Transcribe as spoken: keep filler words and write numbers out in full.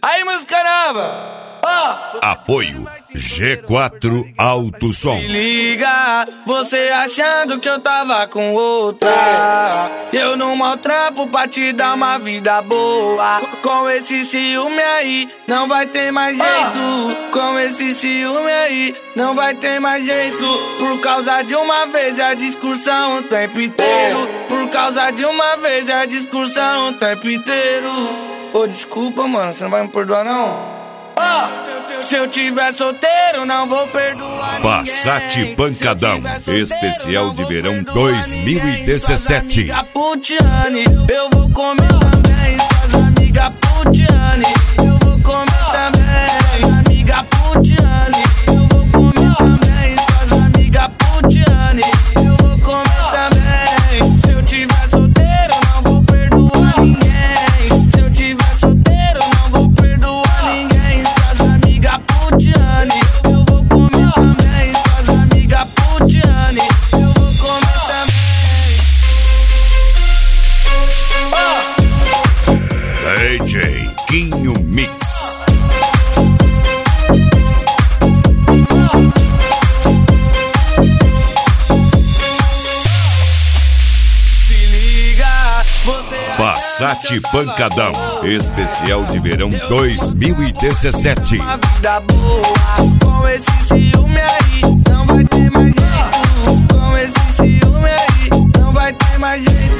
Aí, música nova. Oh. Apoio G quatro Alto Som. Se liga, você achando que eu tava com outra. Eu não maltrapo pra te dar uma vida boa. Com esse ciúme aí, não vai ter mais jeito. Com esse ciúme aí, não vai ter mais jeito. Por causa de uma vez é a discussão o tempo inteiro. Por causa de uma vez é a discussão o tempo inteiro. Ô, desculpa, mano, você não vai me perdoar, não? Oh, se eu tiver solteiro, não vou perdoar ninguém. Passat Pancadão, especial de verão dois mil e dezessete. Eu vou comer também, suas amigas putiane. Eu vou comer também, suas amigas putiane. Eu vou comer também, suas amigas putiane. Eu vou comer também. Se eu tiver solteiro, não vou perdoar ninguém. Se eu tiver solteiro, não vou perdoar ninguém. Eu vou comer também, suas amigas putiane. Eu vou comer também. Oh. D J Quinho Mix. Se liga, você Passat Pancadão, especial de verão dois mil e dezessete. uma vida boa. Com esse ciúme aí, não vai ter mais jeito. Com esse ciúme aí, não vai ter mais jeito.